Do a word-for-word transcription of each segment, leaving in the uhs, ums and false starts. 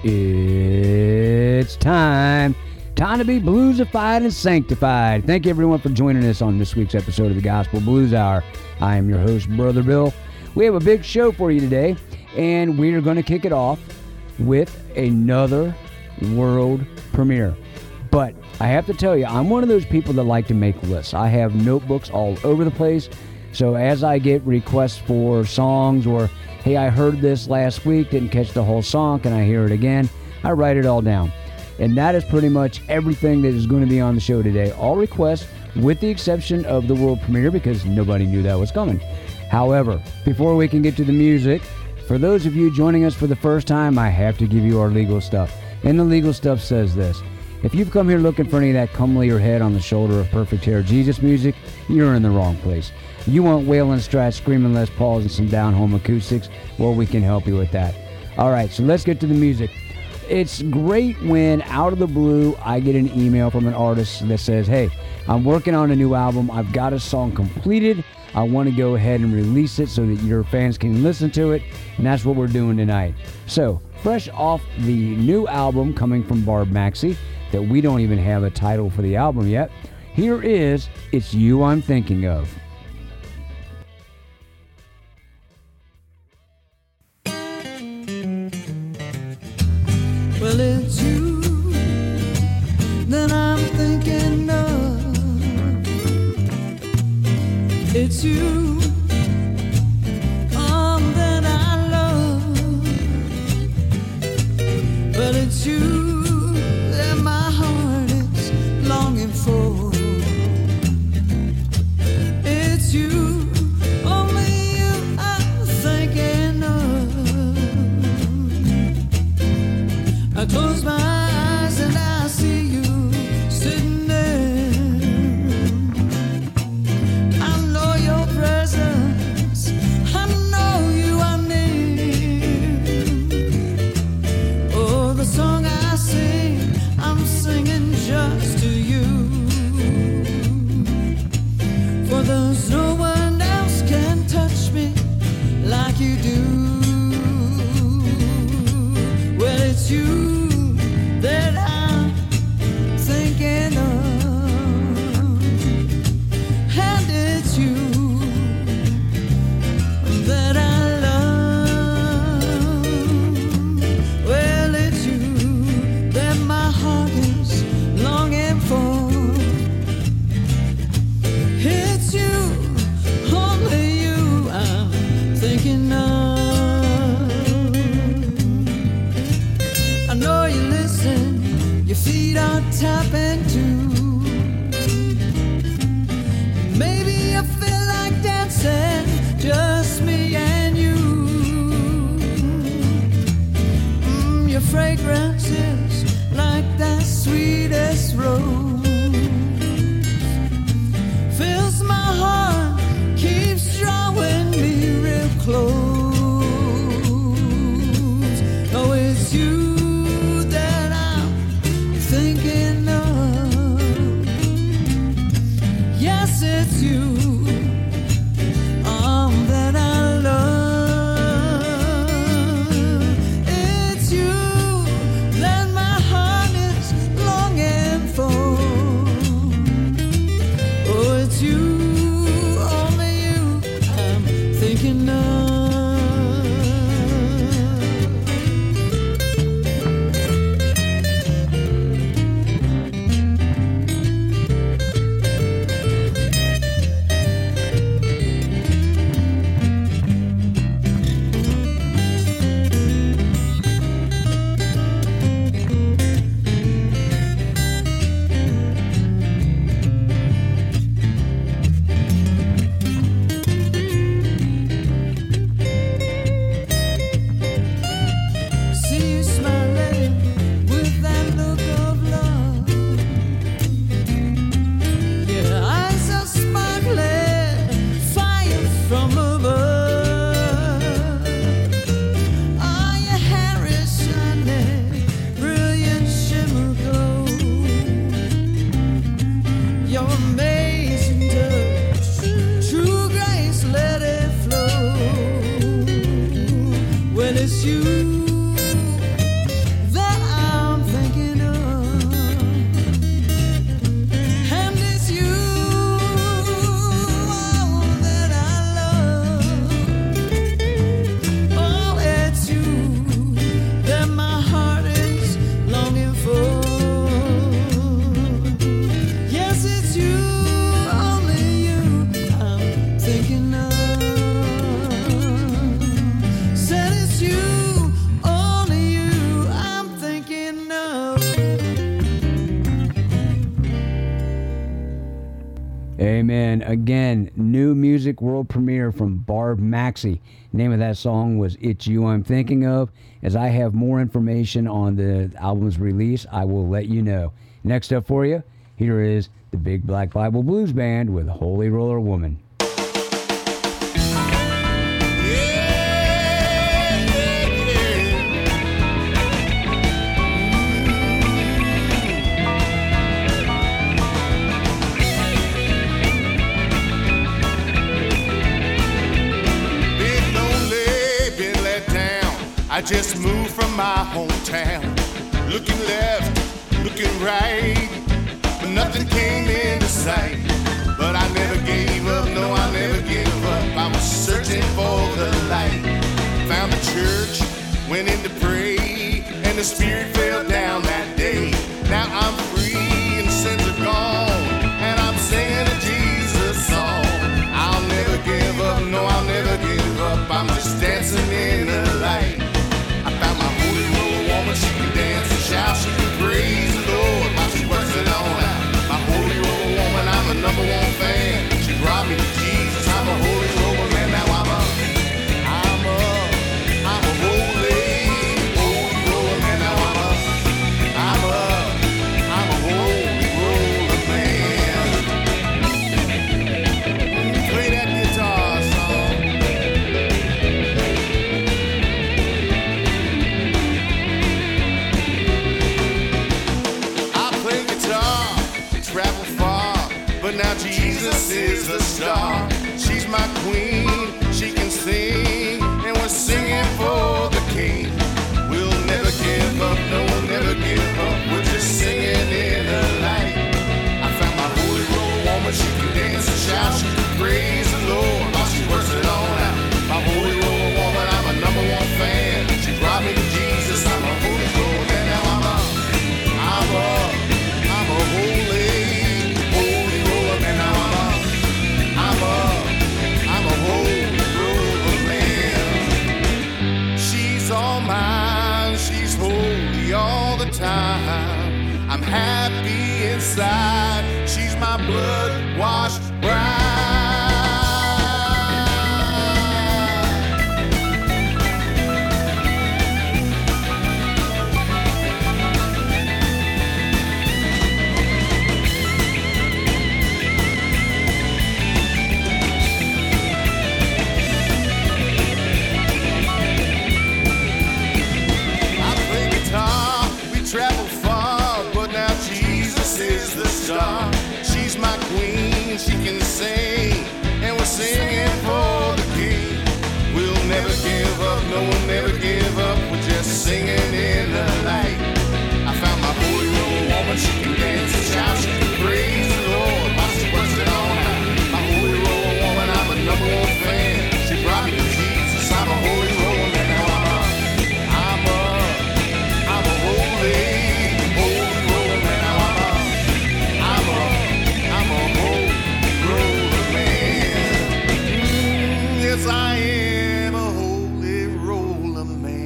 It's time. Time to be bluesified and sanctified. Thank you, everyone, for joining us on this week's episode of the Gospel Blues Hour. I am your host, Brother Bill. We have a big show for you today, and we are going to kick it off with another world premiere. But I have to tell you, I'm one of those people that like to make lists. I have notebooks all over the place. So as I get requests for songs or, hey, I heard this last week, didn't catch the whole song, can I hear it again? I write it all down. And that is pretty much everything that is going to be on the show today. All requests, with the exception of the world premiere, because nobody knew that was coming. However, before we can get to the music, for those of you joining us for the first time, I have to give you our legal stuff. And the legal stuff says this. If you've come here looking for any of that come lay your head on the shoulder of perfect hair Jesus music, you're in the wrong place. You want wailing strats, screaming Les Pauls, and some down-home acoustics? Well, we can help you with that. All right, so let's get to the music. It's great when, out of the blue, I get an email from an artist that says, hey, I'm working on a new album. I've got a song completed. I want to go ahead and release it so that your fans can listen to it, and that's what we're doing tonight. So, fresh off the new album coming from Barb Maxey, that we don't even have a title for the album yet, here is It's You I'm Thinking Of. Well, it's you that I'm thinking of. It's you um, that I love. But it's you that my heart is longing for. It's you, only you I'm thinking of. I close my eyes and I see you sitting there. I know your presence, I know you are near. Oh, the song I sing, I'm singing just to you. For there's no one else can touch me like you do. Well, it's you that I'm thinking of, and it's you that I love. Well, it's you that my heart is longing for. It's you, only you I'm thinking of. I know you listen, your feet are tapping too. Maybe you feel like dancing, just me and you. Mm, your fragrance is like that sweetest rose. Fills my heart, keeps drawing me real close. Oh, it's you that I'm thinking of. Yes, it's you um, that I love. It's you that my heart is longing for. Oh, it's you, only you I'm thinking of. See you smiling with that look of love. Your eyes are sparkling, fire from above. Oh, your hair is shining, brilliant shimmer glow. Your amazing touch, true grace, let it flow. Well, it's you that thinking of. Said it's you, only you I'm thinking of. Amen. Again, new music world premiere from Barb Maxey. Name of that song was It's You I'm Thinking Of. As I have more information on the album's release, I will let you know. Next up for you, here is the Big Black Bible Blues Band with Holy Roller Woman. I just moved from my hometown, looking left, looking right, but nothing came into sight. But I never gave up, no, I never gave up. I was searching for the light. Found the church, went in to pray, and the Spirit fell down that day. Now I'm free and sins are gone, and I'm singing a Jesus song. I'll never give up, no, I'll never give up. I'm just dancing in the light. She can dance and shout, she can praise the Lord while she works it on out. My holy roller woman, I'm a number one fan. She brought me to Jesus, I'm a holy roller man. Now I'm a, I'm a, I'm a holy, holy roller man. Now I'm a, I'm a, I'm a holy roller man. Play that guitar song. Now Jesus is the star. She's my queen, she can sing, and we're singing for the King. We'll never give up, no, we'll never give up. We're just singing in the light. I found my holy roller woman, she can dance and shout, she can praise the Lord while she works it on out. My holy roller woman, I'm a number one fan. She brought me to Jesus, I'm a holy roller man. Now I'm a, I'm a, I'm a holy. All the time, I'm happy inside. She's my blood-washed bride. She's my queen, she can sing, and we're singing for the King. We'll never give up, no, we'll never give up. We're just singing in the light. I found my holy roller woman, she can dance and shout, she can praise the Lord while she works it on out. My holy roller woman, I'm a number one fan. She brought me to Jesus, I'm a holy roller man. Now I'm a, I'm a, I'm a holy. I am a holy roller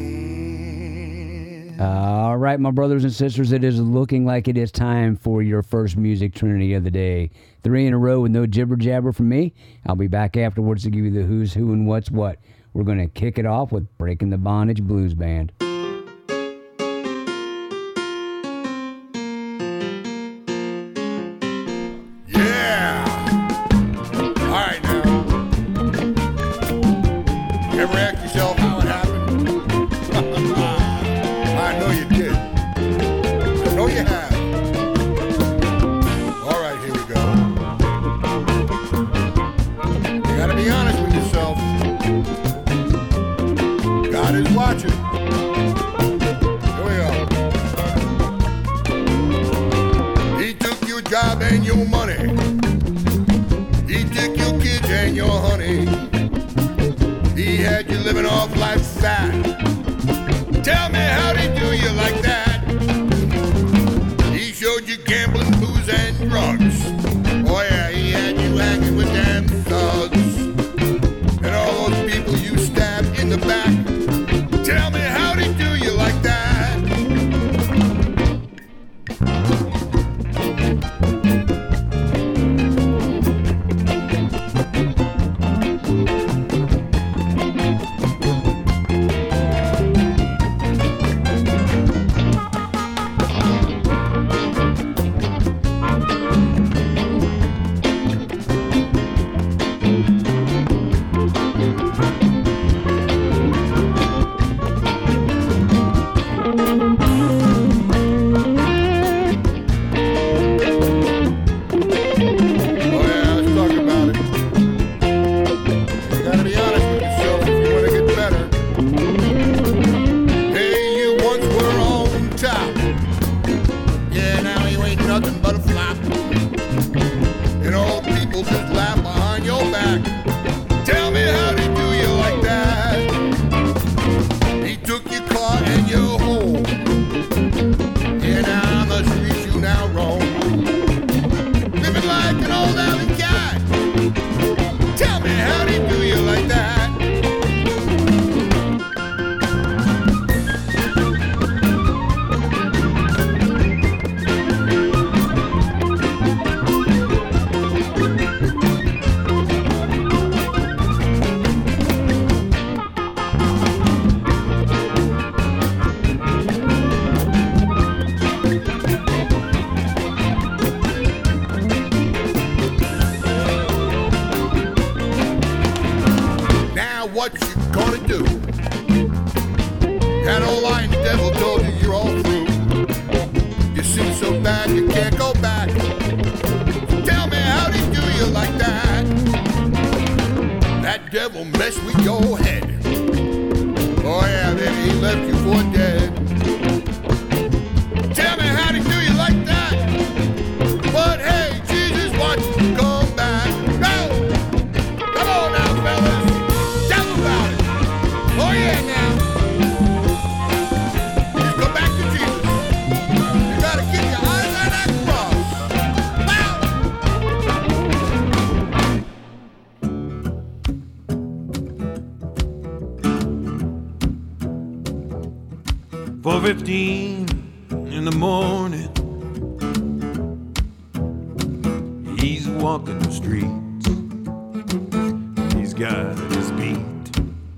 man. All right, my brothers and sisters, it is looking like it is time for your first music trinity of the day. Three in a row with no jibber jabber from me. I'll be back afterwards to give you the who's who and what's what. We're going to kick it off with Breaking the Bondage Blues Band. Ever ask yourself how it happened? I know you did. I know you have. All right, here we go. You gotta be honest with yourself. God is watching. Here we go. He took your job and your money. He took your kids and your honey. He had you living off life's fat. Tell me, how'd he do you like that? He showed you gambling, booze, and drugs. Oh yeah, he had you hanging with damn thugs. what you gonna do? That old lying devil told you you're all through. You seem so bad you can't go back. Tell me, how'd he do you like that? That devil messed with your head. Oh yeah, baby, he left you for dead. Tell me, how'd he do you like that? But hey, Jesus wants you to come back. Go! Come on now, fellas. Tell them about it. Oh yeah, now. Just go back to Jesus. You gotta keep your eyes on that cross. Wow. four fifteen in the morning, he's walking the streets. He's got his beat.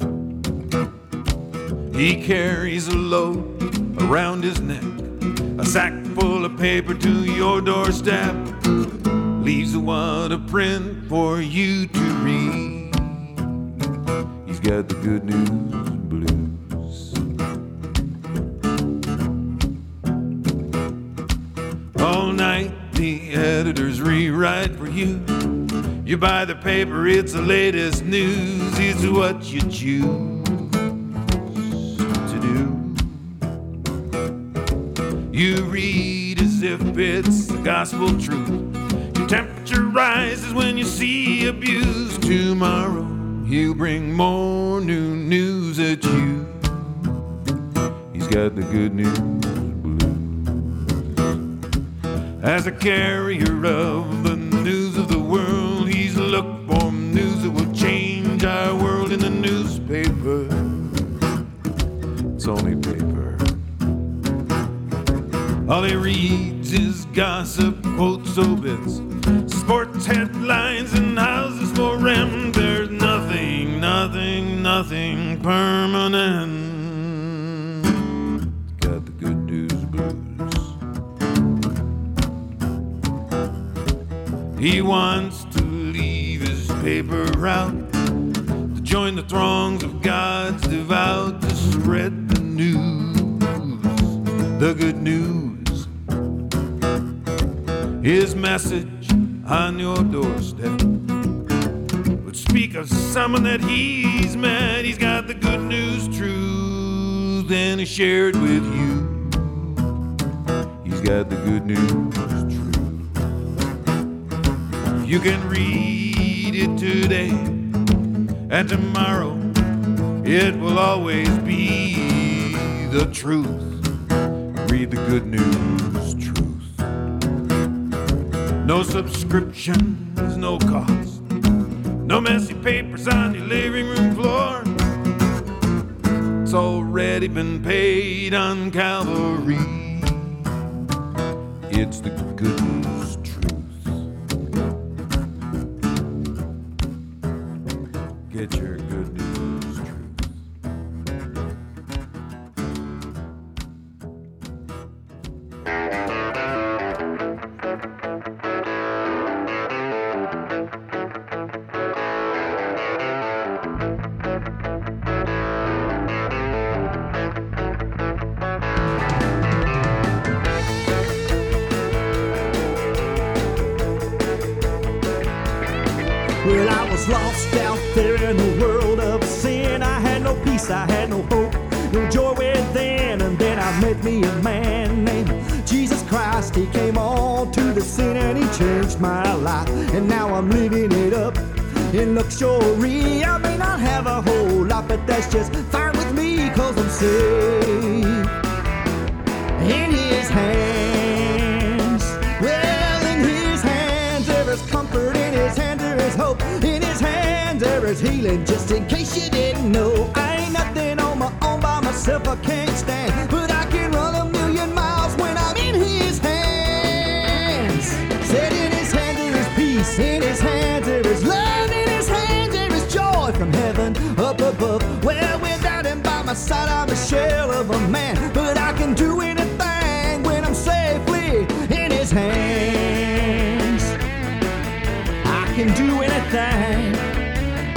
He carries a load around his neck, a sack full of paper to your doorstep. Leaves a wad of print for you to read. He's got the good news blues. All night the editors rewrite for you. You buy the paper, it's the latest news. It's what you choose to do. You read as if it's the gospel truth. Your temperature rises when you see abuse. Tomorrow he'll bring more new news at you. He's got the good news blues. As a carrier of the news of the world, he's looked for news that will change our world in the newspaper. It's only paper. All he reads is gossip, quotes, obits, sports headlines, and houses for rent. There's nothing, nothing, nothing permanent. Got the good news blues. He wants to leave his paper route, to join the throngs of God's devout, to spread the news, the good news. His message on your doorstep would speak of someone that he's met. He's got the good news truth, and he shared with you. He's got the good news truth. You can read it today, and tomorrow it will always be the truth. Read the good news truth. No subscription, there's no cost. No messy papers on your living room floor. It's already been paid on Calvary. It's the good news truth. Get your good news truth. Well, I was lost out there in the world of sin. I had no peace, I had no hope, no joy within. And then I met me a man named Jesus Christ. He came on to the scene and he changed my life. And now I'm living it up in luxury. I may not have a whole lot, but that's just fine with me, cause I'm safe in his hands. Well, in his hands there is comfort, in his hands there is hope, in his hands there is healing, just in case you didn't know. I ain't nothing on my own, by myself I can't stand, but I can run a million miles when I'm in his hands. Said in his hands there is peace, in his hands there is love, in his hands there is joy from heaven up above. Well, without him by my side I'm a shell of a man, but I can do anything when I'm safely in his hands. I can do anything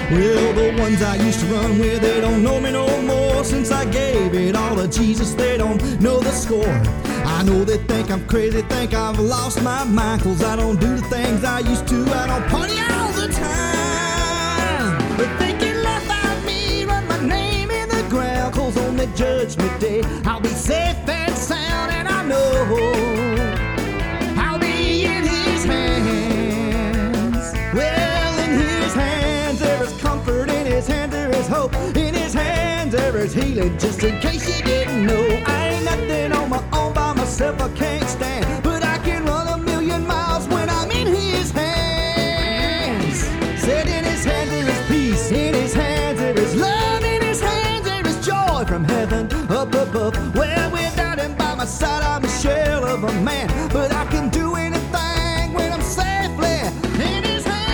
Well, the ones I used to run with, they don't know me no more. Since I gave it all to Jesus, they don't know the score. I know they think I'm crazy, think I've lost my mind, 'cause I don't do the things I used to. I don't party all the time. But thinking left out me, run my name in the ground, 'cause on the judgment day I'll be safe and sound, and I know I'll be in his hands. Well, in his hands there is comfort, in his hands there is hope, in his hands there is healing, just in case you didn't know. I ain't nothing on my own by myself, I can't stand, but I can run a million miles when I'm in his hands. Said in his hands there is peace, in his hands there is love, in his hands there is joy from heaven up above. Well, without him by my side I'm a shell of a man, but I can do anything when I'm safely in his hands.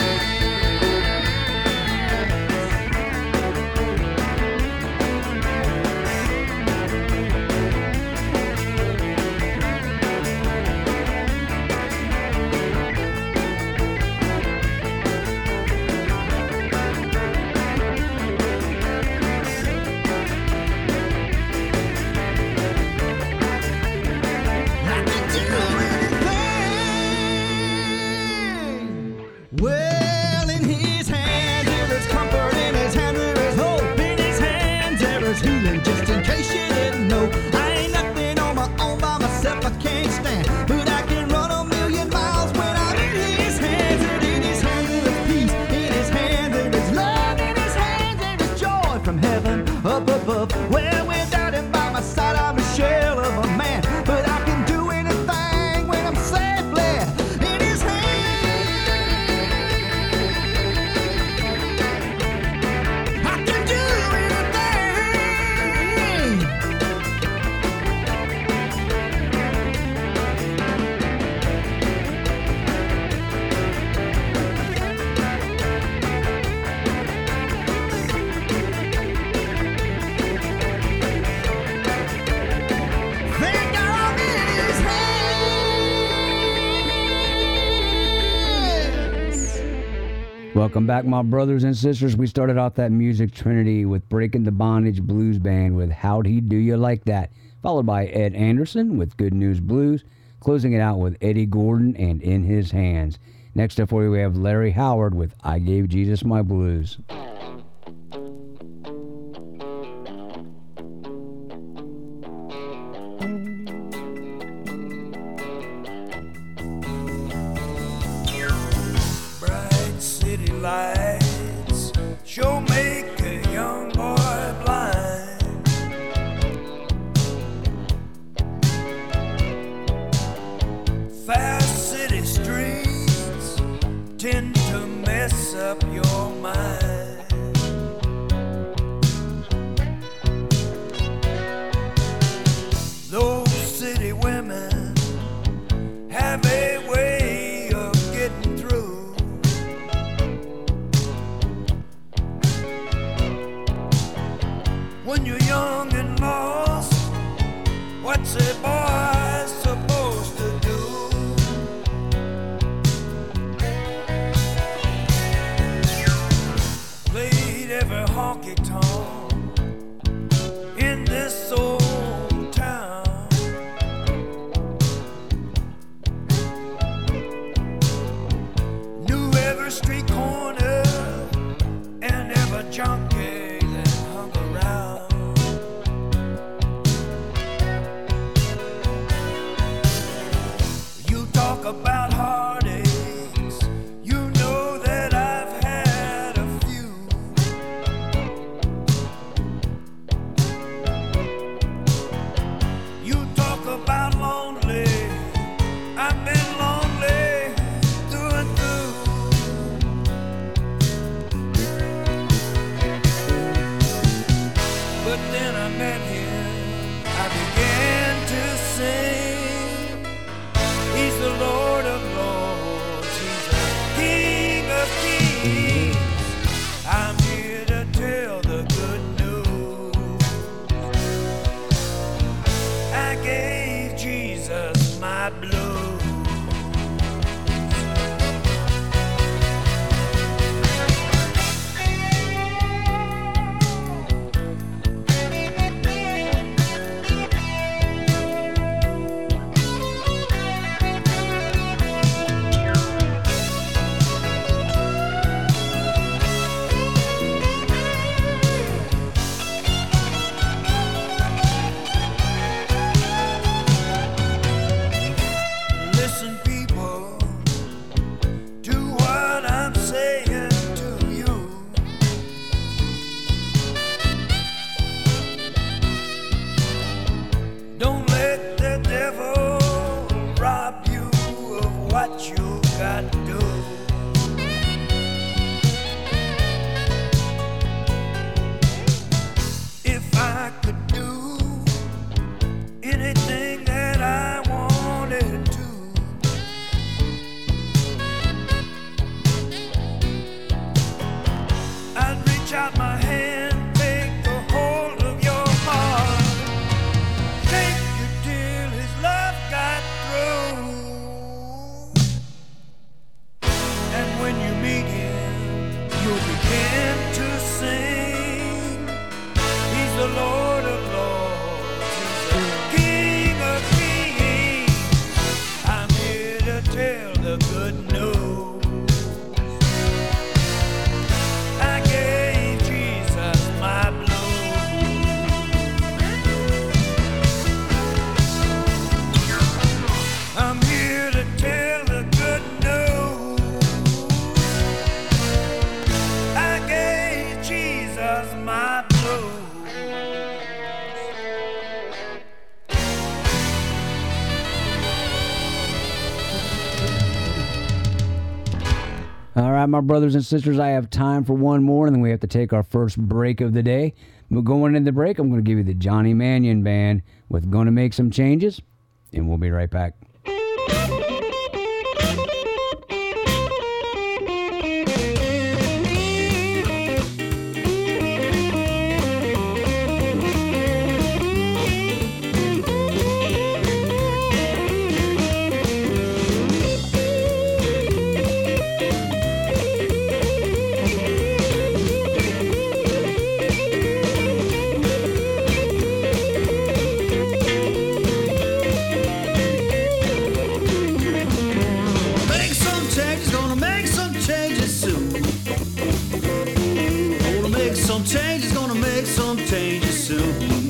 I can do anything. Well, in his hands there is comfort, in his hands there is hope, in his hands there is healing, just in case you didn't know. I ain't nothing on my own by myself, I can't stand, but I can run a million miles when I'm in his hands. And in his hands there is peace, in his hands there is love, in his hands there is joy from heaven up above. Well, without him by my side I'm a shell of a man, but I can do anything when I'm safely in his hands. I can do anything. Think I'm in his hands. Welcome back, my brothers and sisters. We started off that music trinity with Breaking the Bondage Blues Band with How'd He Do You Like That, followed by Ed Anderson with Good News Blues, closing it out with Eddie Gordon and In His Hands. Next up for you, we have Larry Howard with I Gave Jesus My Blues. Bright city lights sure make a young boy blind. Fast city streets tend to mess up your mind. Those city women have a way of getting through. When you're young and lost, what's a boy supposed to do? Played every honky tonk in this old town. Knew every street corner and every junkie that hung around. You talk about heartaches, you know that I've had a few. You talk about lonely, I've been lonely through and through. But then I met him, I began to sing. He's the Lord of Lords, he's the King of Kings. I'm here to tell the good news. I gave Jesus my blues. Stretch out my hand, take a hold of your heart. Take you till his love got through. And when you meet him, you'll begin to sing. He's the Lord of Lords, he's the King of Kings. I'm here to tell the good news. I gave Jesus my blues. I'm here to tell the good news. I gave Jesus my blues. All right, my brothers and sisters, I have time for one more, and then we have to take our first break of the day. But going into the break, I'm going to give you the Johnny Mannion Band with Gonna Make Some Changes, and we'll be right back. Make some changes, gonna make some changes soon. Gonna make some changes, gonna make some changes soon.